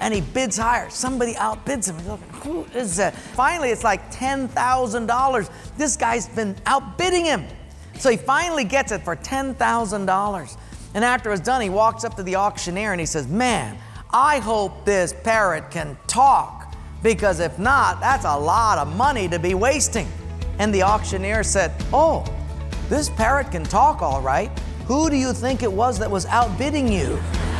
and he bids higher. Somebody outbids him. He's looking, who is that? Finally, it's like $10,000. This guy's been outbidding him. So he finally gets it for $10,000. And after it's done, he walks up to the auctioneer and he says, man, I hope this parrot can talk, because if not, that's a lot of money to be wasting. And the auctioneer said, oh, this parrot can talk all right. Who do you think it was that was outbidding you?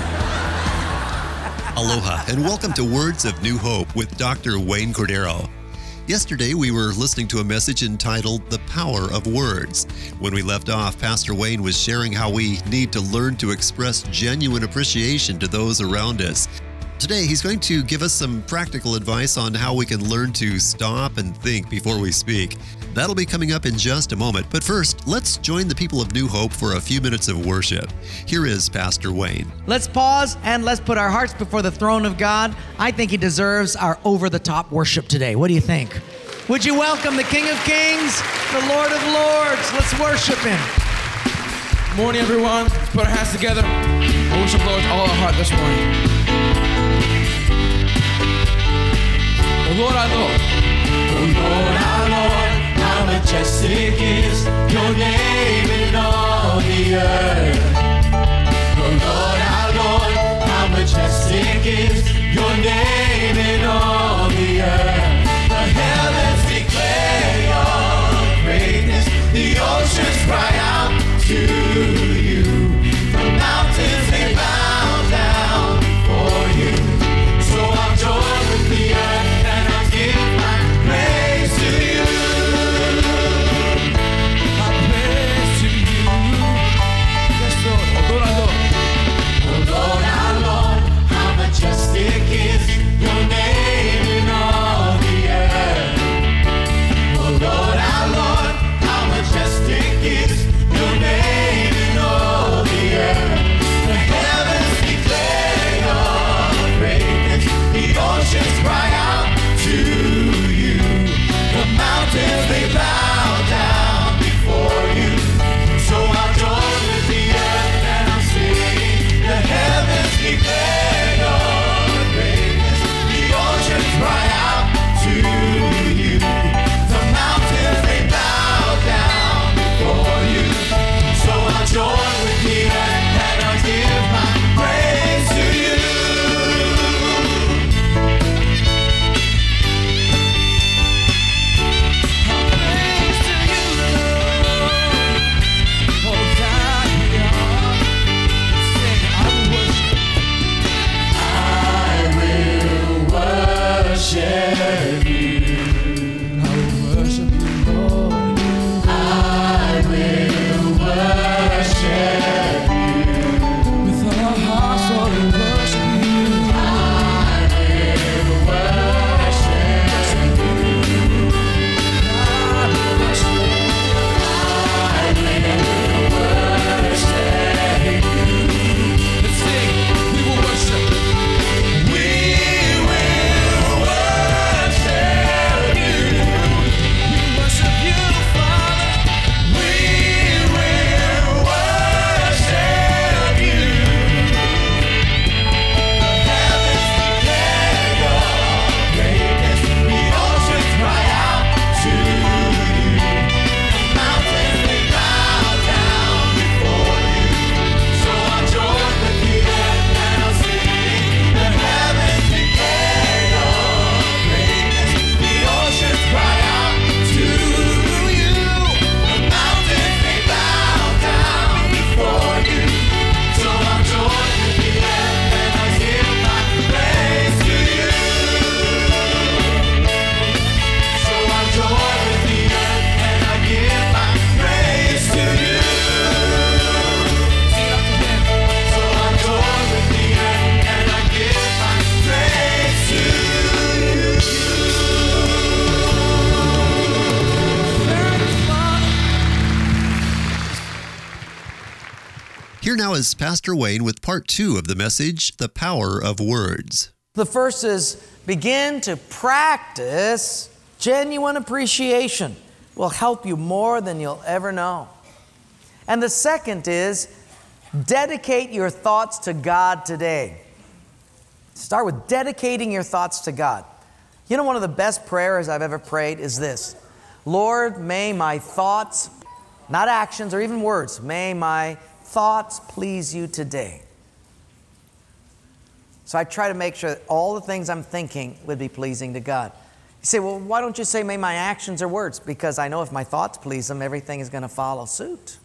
Aloha, and welcome to Words of New Hope with Dr. Wayne Cordero. Yesterday, we were listening to a message entitled The Power of Words. When we left off, Pastor Wayne was sharing how we need to learn to express genuine appreciation to those around us. Today, he's going to give us some practical advice on how we can learn to stop and think before we speak. That'll be coming up in just a moment. But first, let's join the people of New Hope for a few minutes of worship. Here is Pastor Wayne. Let's pause and let's put our hearts before the throne of God. I think he deserves our over-the-top worship today. What do you think? Would you welcome the King of Kings, the Lord of Lords? Let's worship him. Good morning, everyone. Let's put our hands together and worship the Lord with all our heart this morning. Oh Lord, our Lord. Oh Lord, our Lord, how majestic is your name in all the earth. Oh Lord, our Lord, how majestic is your name in all the earth. The heavens declare your greatness, the oceans cry out to you. The mountains, they bow down before you. So I'll join with the earth and I'll give my praise to you. My praise to you. Yes, Lord. Oh Lord, our Lord. Oh Lord, our Lord, how majestic is your name in all the earth. Oh Lord, our Lord, how majestic is your name in all the earth. The heavens declare your greatness, the oceans cry out to you. The mountains, they bow down before you. So I'll join with the earth and I'll sing. The heavens declare your greatness, the oceans cry out to you. The mountains, they bow down before you. So I'll join with the earth and I'll give my praise to you. Praise to you, Lord. Oh, God, we are. Sing, I will worship. I will worship you. I will worship you, Lord. I will worship you. With all our hearts, Lord, we worship you. I will worship you. God, we worship you. I will worship you. Let's sing. We will worship. We will worship you. We worship you, Father. We will worship you. The heavens declare your greatness, the oceans cry out to you. The mountains, they bow down before you. So I'll join with the earth and I'll sing. The heavens declare your greatness, the oceans cry out to you. The mountains, they bow down before you. So I'll join with the earth and I'll give my praise to you. So I'll join with the earth and I'll give my praise to you. So I'll join with the earth and I'll give my praise to you. Here now is Pastor Wayne with part 2 of the message, The Power of Words. The first is begin to practice genuine appreciation. Will help you more than you'll ever know. And the second is dedicate your thoughts to God today. Start with dedicating your thoughts to God. You know, one of the best prayers I've ever prayed is this: Lord, may my thoughts, not actions or even words, may my thoughts please you today. So I try to make sure that all the things I'm thinking would be pleasing to God. You say, well, why don't you say may my actions or words? Because I know if my thoughts please Him, everything is going to follow suit.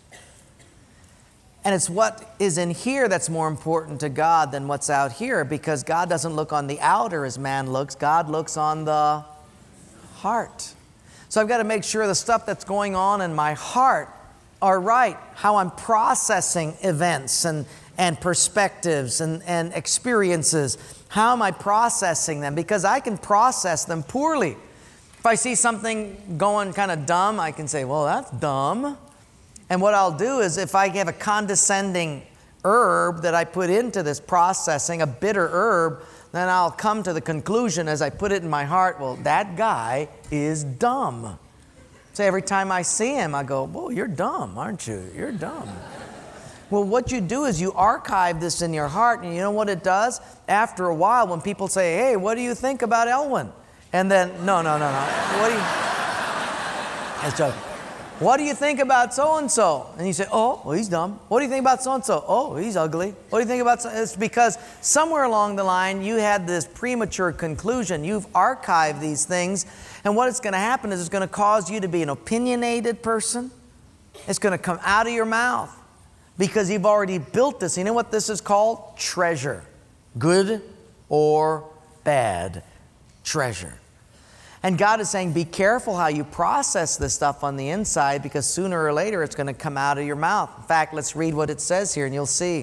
And it's what is in here that's more important to God than what's out here, because God doesn't look on the outer as man looks. God looks on the heart. So I've got to make sure the stuff that's going on in my heart are right, how I'm processing events and perspectives and experiences. How am I processing them? Because I can process them poorly. If I see something going kind of dumb, I can say, well, that's dumb. And what I'll do is, if I have a condescending herb that I put into this processing, a bitter herb, then I'll come to the conclusion as I put it in my heart, well, that guy is dumb. So every time I see him, I go, whoa, you're dumb, aren't you? You're dumb. Well, what you do is you archive this in your heart, and you know what it does? After a while, when people say, hey, what do you think about Elwin? And then, no. What do you... That's joking. What do you think about so-and-so? And you say, oh, well, he's dumb. What do you think about so-and-so? Oh, he's ugly. What do you think about so? It's because somewhere along the line, you had this premature conclusion. You've archived these things. And what it's going to happen is it's going to cause you to be an opinionated person. It's going to come out of your mouth because you've already built this. You know what this is called? Treasure. Good or bad treasure. And God is saying, be careful how you process this stuff on the inside, because sooner or later it's going to come out of your mouth. In fact, let's read what it says here and you'll see.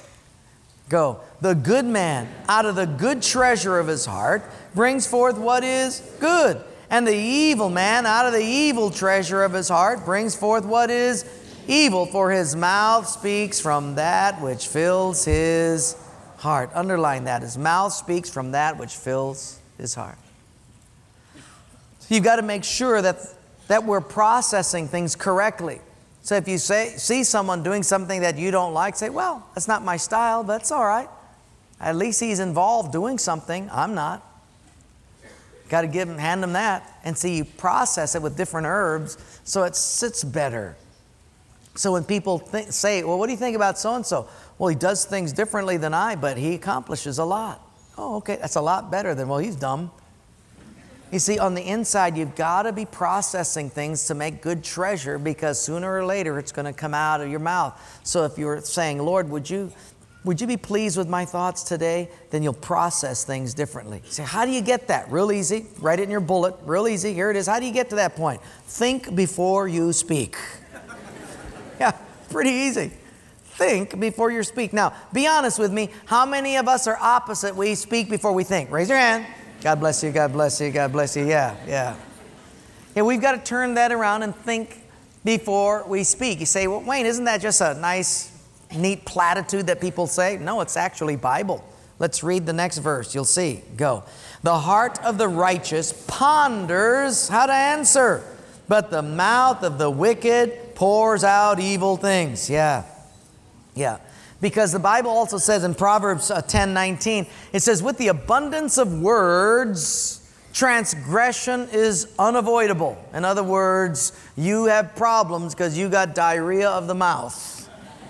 Go. The good man out of the good treasure of his heart brings forth what is good. And the evil man out of the evil treasure of his heart brings forth what is evil. For his mouth speaks from that which fills his heart. Underline that. His mouth speaks from that which fills his heart. You've got to make sure that we're processing things correctly. So if you see someone doing something that you don't like, say, well, that's not my style, but it's all right. At least he's involved doing something. I'm not. Got to hand him that. And see, you process it with different herbs so it sits better. So when people say, well, what do you think about so-and-so? Well, he does things differently than I, but he accomplishes a lot. Oh, okay, that's a lot better than, well, he's dumb. You see, on the inside, you've got to be processing things to make good treasure, because sooner or later it's going to come out of your mouth. So if you're saying, Lord, would you be pleased with my thoughts today? Then you'll process things differently. You say, how do you get that? Real easy. Write it in your bullet. Real easy. Here it is. How do you get to that point? Think before you speak. Yeah, pretty easy. Think before you speak. Now, be honest with me. How many of us are opposite? We speak before we think. Raise your hand. God bless you, God bless you, God bless you. Yeah, we've got to turn that around and think before we speak. You say, well, Wayne, isn't that just a nice, neat platitude that people say? No, it's actually Bible. Let's read the next verse. You'll see. Go. The heart of the righteous ponders how to answer, but the mouth of the wicked pours out evil things. Yeah. Because the Bible also says in Proverbs 10:19, it says, with the abundance of words, transgression is unavoidable. In other words, you have problems because you got diarrhea of the mouth.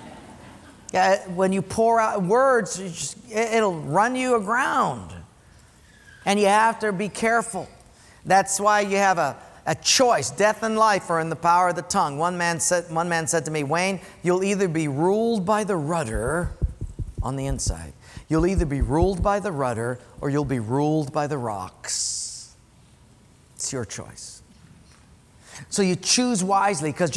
Yeah, when you pour out words, it'll run you aground. And you have to be careful. That's why you have a choice. Death and life are in the power of the tongue. One man said to me, Wayne, you'll either be ruled by the rudder on the inside. You'll either be ruled by the rudder or you'll be ruled by the rocks. It's your choice. So you choose wisely, because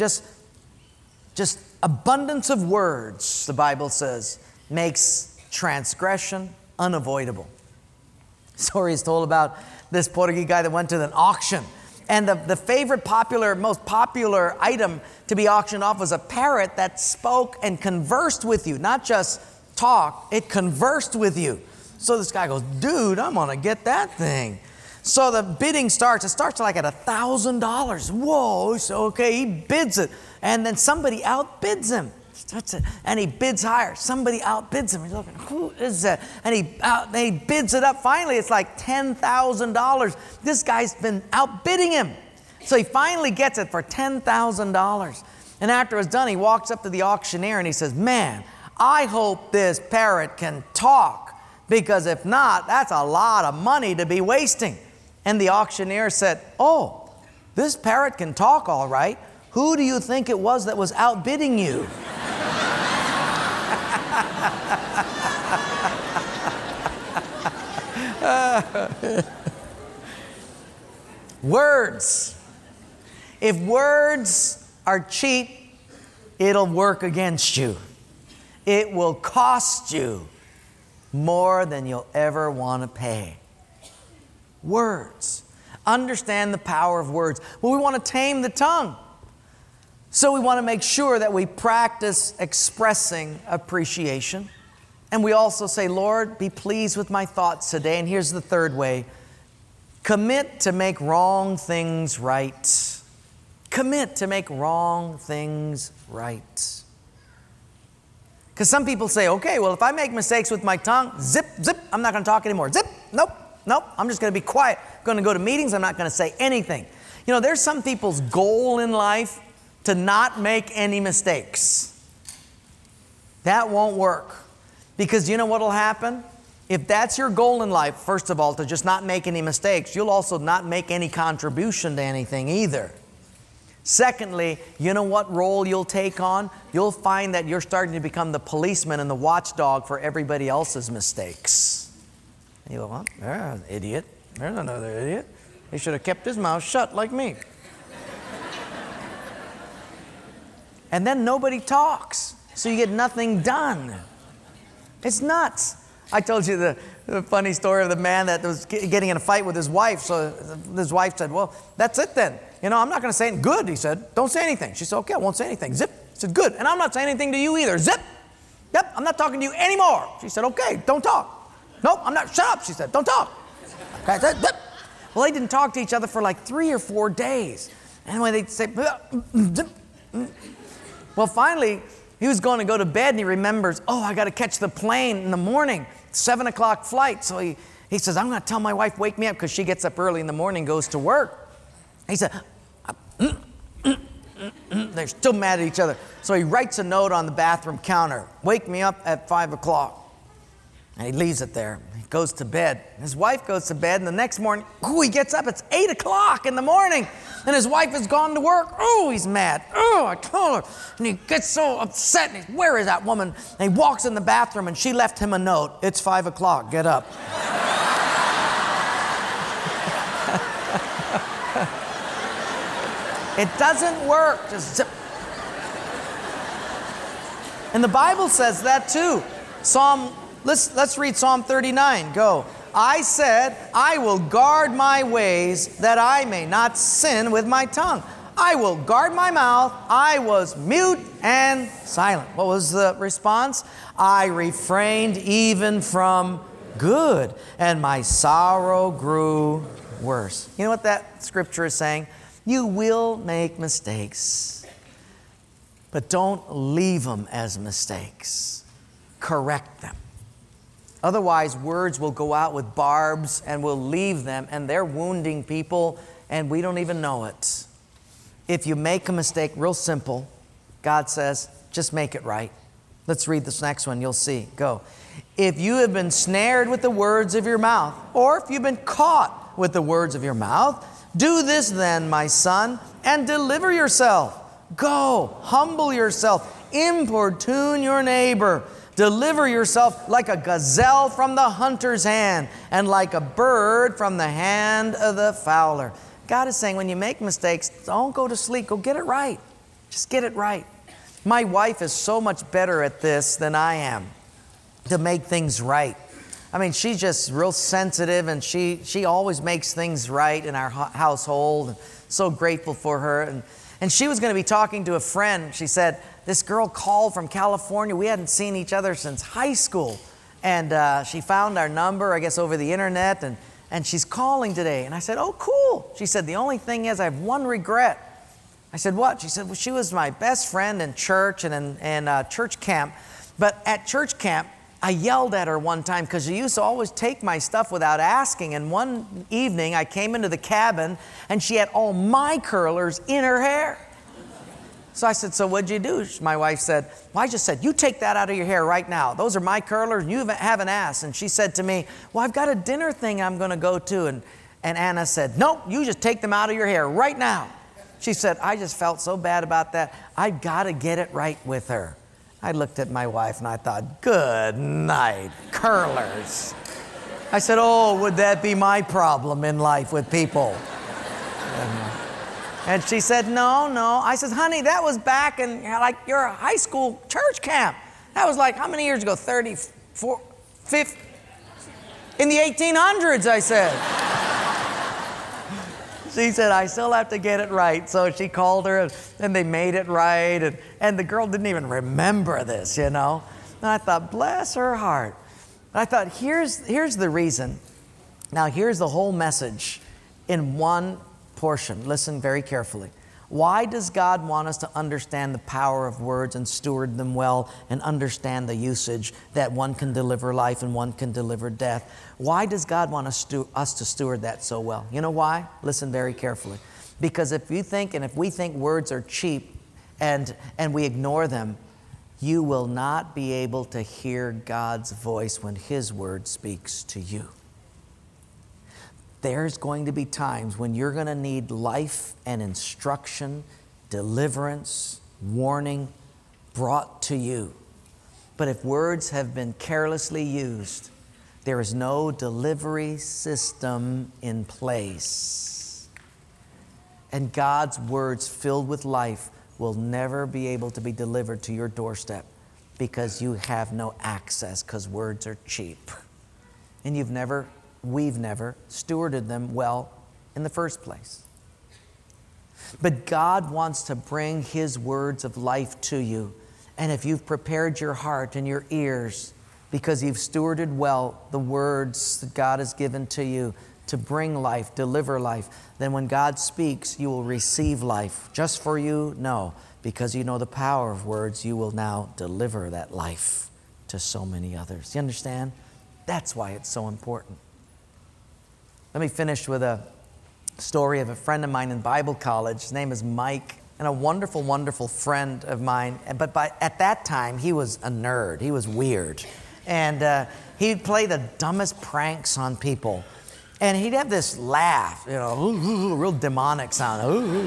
just abundance of words, the Bible says, makes transgression unavoidable. Story is told about this Portuguese guy that went to an auction. And the most popular item to be auctioned off was a parrot that spoke and conversed with you. Not just talk, it conversed with you. So this guy goes, dude, I'm going to get that thing. So the bidding starts. It starts like at $1,000. Whoa, so okay, he bids it. And then somebody outbids him. And he bids higher. Somebody outbids him. He's looking, who is that? And he bids it up. Finally, it's like $10,000. This guy's been outbidding him. So he finally gets it for $10,000. And after it's done, he walks up to the auctioneer and he says, man, I hope this parrot can talk, because if not, that's a lot of money to be wasting. And the auctioneer said, oh, this parrot can talk all right. Who do you think it was that was outbidding you? Words. If words are cheap, it'll work against you. It will cost you more than you'll ever want to pay. Words. Understand the power of words. Well, we want to tame the tongue. So we want to make sure that we practice expressing appreciation. And we also say, Lord, be pleased with my thoughts today. And here's the third way. Commit to make wrong things right. Commit to make wrong things right. Because some people say, okay, well, if I make mistakes with my tongue, zip, zip, I'm not going to talk anymore. Zip, nope, I'm just going to be quiet. I'm going to go to meetings, I'm not going to say anything. You know, there's some people's goal in life to not make any mistakes. That won't work. Because you know what will happen? If that's your goal in life, first of all, to just not make any mistakes, you'll also not make any contribution to anything either. Secondly, you know what role you'll take on? You'll find that you're starting to become the policeman and the watchdog for everybody else's mistakes. You go, well, there's an idiot. There's another idiot. He should have kept his mouth shut like me. And then nobody talks, so you get nothing done. It's nuts. I told you the funny story of the man that was getting in a fight with his wife. So his wife said, well, that's it then. You know, I'm not going to say anything. Good, he said. Don't say anything. She said, okay, I won't say anything. Zip. He said, good. And I'm not saying anything to you either. Zip. Yep, I'm not talking to you anymore. She said, okay, don't talk. Nope, I'm not. Shut up, she said. Don't talk. Okay, zip. Well, they didn't talk to each other for like 3 or 4 days. And when they'd say, zip. Well, finally, he was going to go to bed and he remembers, oh, I got to catch the plane in the morning, 7 o'clock flight. So he says, I'm going to tell my wife, wake me up, because she gets up early in the morning, goes to work. He said, they're still mad at each other. So he writes a note on the bathroom counter, wake me up at 5 o'clock. And he leaves it there. He goes to bed. His wife goes to bed, and the next morning, he gets up. It's 8 o'clock in the morning, and his wife has gone to work. Oh, he's mad. Oh, I told her. And he gets so upset, and he's, where is that woman? And he walks in the bathroom, and she left him a note. It's 5 o'clock. Get up. It doesn't work. Just zip. And the Bible says that too. Let's read Psalm 39. Go. I said, I will guard my ways that I may not sin with my tongue. I will guard my mouth. I was mute and silent. What was the response? I refrained even from good, and my sorrow grew worse. You know what that scripture is saying? You will make mistakes, but don't leave them as mistakes. Correct them. Otherwise, words will go out with barbs and we'll leave them, and they're wounding people, and we don't even know it. If you make a mistake, real simple, God says, just make it right. Let's read this next one. You'll see. Go. If you have been snared with the words of your mouth, or if you've been caught with the words of your mouth, do this then, my son, and deliver yourself. Go, humble yourself, importune your neighbor. Deliver yourself like a gazelle from the hunter's hand, and like a bird from the hand of the fowler. God is saying, when you make mistakes, don't go to sleep. Go get it right. Just get it right. My wife is so much better at this than I am, to make things right. I mean, she's just real sensitive, and she always makes things right in our household. So grateful for her. And she was going to be talking to a friend. She said, this girl called from California. We hadn't seen each other since high school. And she found our number, I guess, over the internet, and she's calling today. And I said, oh, cool. She said, the only thing is I have one regret. I said, what? She said, well, she was my best friend in church and in church camp. But at church camp, I yelled at her one time because she used to always take my stuff without asking. And one evening, I came into the cabin, and she had all my curlers in her hair. So I said, so what'd you do? My wife said, well, I just said, you take that out of your hair right now. Those are my curlers, and you haven't asked. And she said to me, well, I've got a dinner thing I'm going to go to. And Anna said, nope, you just take them out of your hair right now. She said, I just felt so bad about that. I've got to get it right with her. I looked at my wife and I thought, good night, curlers. I said, oh, would that be my problem in life with people? And she said, no. I said, honey, that was back in like your high school church camp. That was like, how many years ago? 34, 50? In the 1800s, I said. She said, I still have to get it right. So she called her, and they made it right. And the girl didn't even remember this, you know. And I thought, bless her heart. And I thought, here's the reason. Now, here's the whole message in one portion. Listen very carefully. Why does God want us to understand the power of words and steward them well and understand the usage that one can deliver life and one can deliver death? Why does God want us to steward that so well? You know why? Listen very carefully. Because if we think words are cheap and we ignore them, you will not be able to hear God's voice when His word speaks to you. There's going to be times when you're going to need life and instruction, deliverance, warning brought to you. But if words have been carelessly used, there is no delivery system in place. And God's words filled with life will never be able to be delivered to your doorstep because you have no access because words are cheap. And we've never stewarded them well in the first place. But God wants to bring His words of life to you. And if you've prepared your heart and your ears because you've stewarded well the words that God has given to you to bring life, deliver life, then when God speaks, you will receive life. Just for you? No. Because you know the power of words, you will now deliver that life to so many others. You understand? That's why it's so important. Let me finish with a story of a friend of mine in Bible college. His name is Mike, and a wonderful, wonderful friend of mine. But at that time, he was a nerd. He was weird. And he'd play the dumbest pranks on people. And he'd have this laugh, you know, real demonic sound.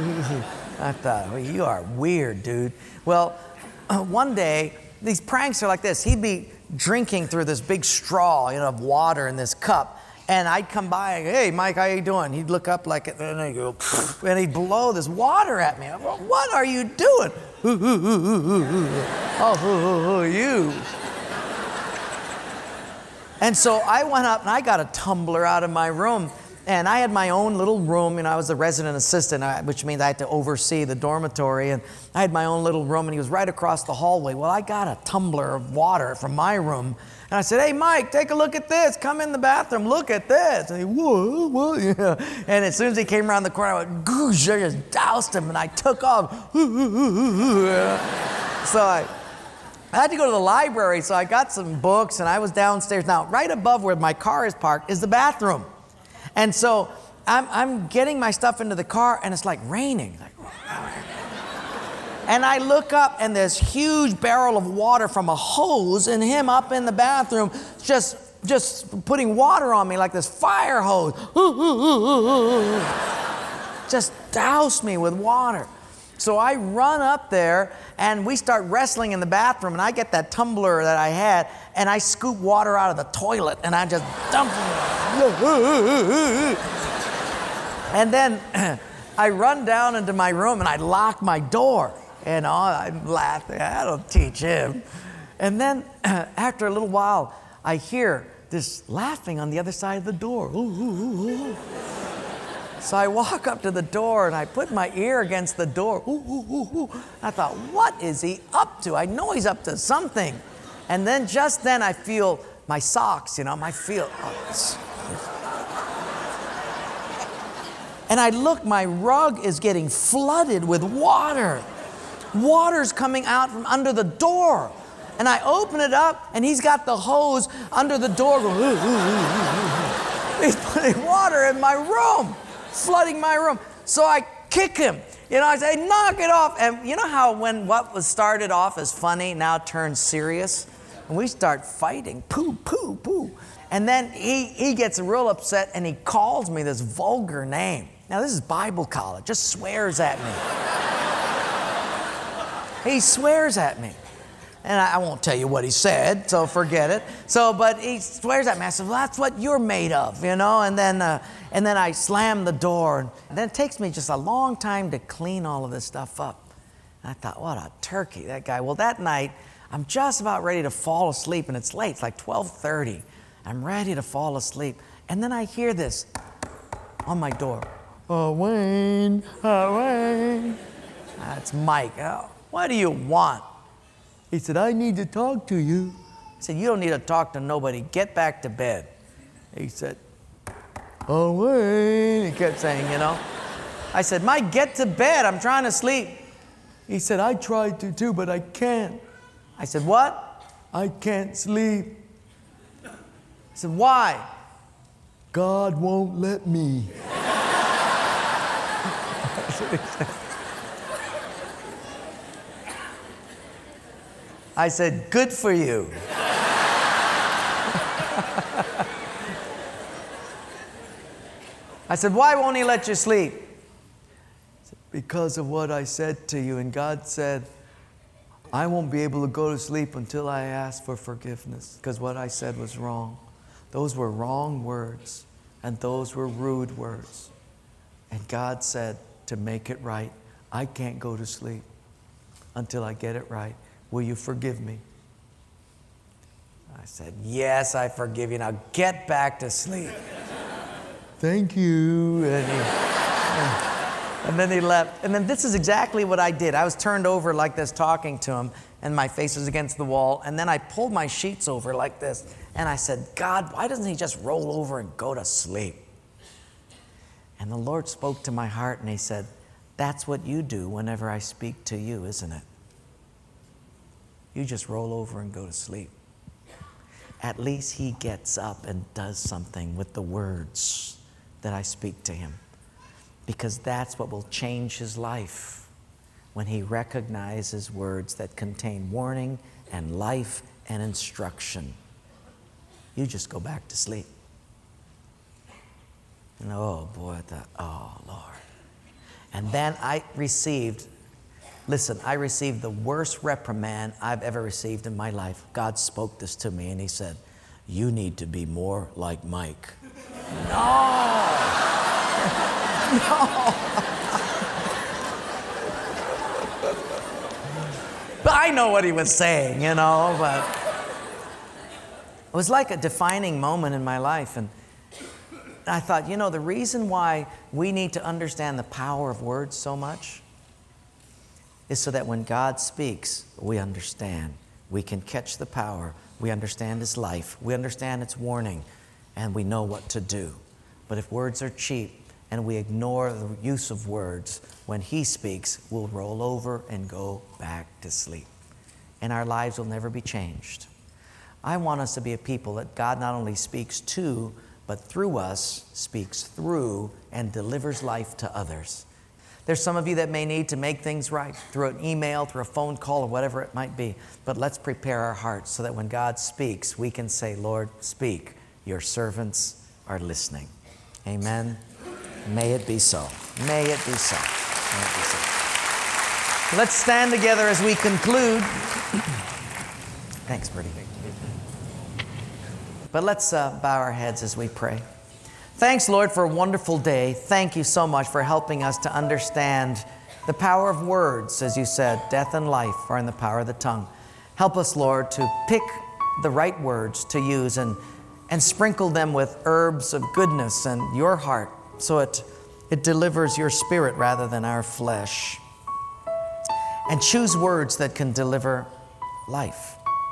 I thought, well, you are weird, dude. Well, one day, these pranks are like this. He'd be drinking through this big straw, you know, of water in this cup. And I'd come by and go, hey, Mike, how you doing? He'd look up like it, and I'd go, and he'd blow this water at me. I'd go, what are you doing? Oh, you. And so I went up and I got a tumbler out of my room. And I had my own little room, and I was the resident assistant, which means I had to oversee the dormitory. And I had my own little room, and he was right across the hallway. Well, I got a tumbler of water from my room. And I said, hey, Mike, take a look at this. Come in the bathroom, look at this. And he, whoa, yeah. And as soon as he came around the corner, I went, goosh, I just doused him, and I took off. So I had to go to the library, so I got some books, and I was downstairs. Now, right above where my car is parked is the bathroom. And so I'm getting my stuff into the car, and it's like raining. And I look up, and this huge barrel of water from a hose, and him up in the bathroom just putting water on me like this fire hose. Just doused me with water. So I run up there, and we start wrestling in the bathroom, and I get that tumbler that I had, and I scoop water out of the toilet, and I just dump it. And then I run down into my room, and I lock my door. And I'm laughing. That'll teach him. And then after a little while, I hear this laughing on the other side of the door. Ooh, ooh, ooh. So I walk up to the door, and I put my ear against the door. Ooh, ooh, ooh, ooh. I thought, what is he up to? I know he's up to something. And then just then I feel my socks, you know, And I look, my rug is getting flooded with water. Water's coming out from under the door. And I open it up, and he's got the hose under the door going, ooh, ooh, ooh, ooh. He's putting water in my room, flooding my room. So I kick him. You know, I say, knock it off. And you know how when what was started off as funny now turns serious? And we start fighting, poo, poo, poo. And then he gets real upset, and he calls me this vulgar name. Now, this is Bible college, just swears at me. He swears at me. And I won't tell you what he said, so forget it. But he swears at me. I said, well, that's what you're made of, you know? And then I slam the door. And then it takes me just a long time to clean all of this stuff up. And I thought, what a turkey, that guy. Well, that night, I'm just about ready to fall asleep, and it's late. It's like 12:30. I'm ready to fall asleep. And then I hear this on my door. Oh, Wayne, oh, Wayne. That's Mike. Oh, what do you want? He said, I need to talk to you. I said, you don't need to talk to nobody. Get back to bed. He said, oh, Wayne. He kept saying, you know. I said, Mike, get to bed. I'm trying to sleep. He said, I tried to too, but I can't. I said, what? I can't sleep. I said, why? God won't let me. That's what he said. I said, good for you. I said, why won't he let you sleep? He said, because of what I said to you. And God said, I won't be able to go to sleep until I ask for forgiveness, because what I said was wrong. Those were wrong words, and those were rude words. And God said, to make it right, I can't go to sleep until I get it right. Will you forgive me? I said, yes, I forgive you. Now get back to sleep. Thank you. And then he left. And then this is exactly what I did. I was turned over like this talking to him, and my face was against the wall. And then I pulled my sheets over like this. And I said, God, why doesn't he just roll over and go to sleep? And the Lord spoke to my heart, and he said, that's what you do whenever I speak to you, isn't it? You just roll over and go to sleep. At least he gets up and does something with the words that I speak to him. Because that's what will change his life, when he recognizes words that contain warning and life and instruction. You just go back to sleep. And oh boy, I thought, oh Lord. And then I received the worst reprimand I've ever received in my life. God spoke this to me, and he said, you need to be more like Mike. No. But I know what he was saying, you know, but it was like a defining moment in my life. And I thought, you know, the reason why we need to understand the power of words so much is so that when God speaks, we understand. We can catch the power. We understand his life. We understand its warning, and we know what to do. But if words are cheap and we ignore the use of words, when he speaks, we'll roll over and go back to sleep. And our lives will never be changed. I want us to be a people that God not only speaks to, but through us, speaks through and delivers life to others. There's some of you that may need to make things right through an email, through a phone call, or whatever it might be. But let's prepare our hearts so that when God speaks, we can say, Lord, speak. Your servants are listening. Amen. May it be so. May it be so. May it be so. Let's stand together as we conclude. Thanks, Bertie. But let's bow our heads as we pray. Thanks, Lord, for a wonderful day. Thank you so much for helping us to understand the power of words. As you said, death and life are in the power of the tongue. Help us, Lord, to pick the right words to use and sprinkle them with herbs of goodness and your heart, so it delivers your spirit rather than our flesh. And choose words that can deliver life.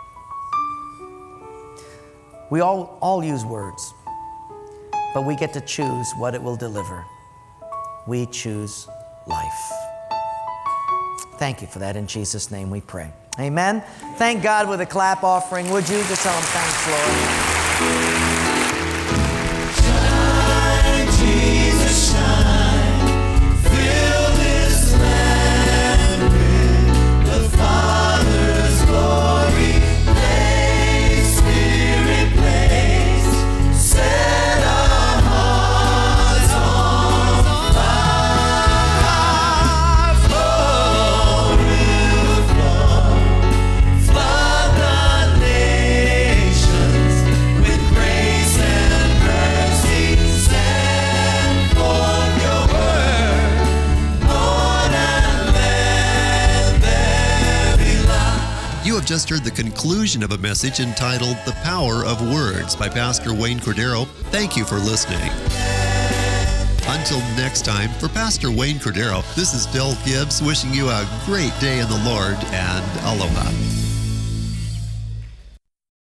We all use words, but we get to choose what it will deliver. We choose life. Thank you for that. In Jesus' name we pray. Amen. Thank God with a clap offering. Would you just tell him thanks, Lord? Shine, Jesus, shine. Fill this land with the Father's glory. Place, Spirit, place. Set our hearts on fire. Flow, river, flow. Flood the nations with grace and mercy. Send forth your word, Lord, and let there be light. You have just heard the conclusion of a message entitled The Power of Words by Pastor Wayne Cordero. Thank you for listening. Until next time, for Pastor Wayne Cordero, this is Del Gibbs wishing you a great day in the Lord and aloha.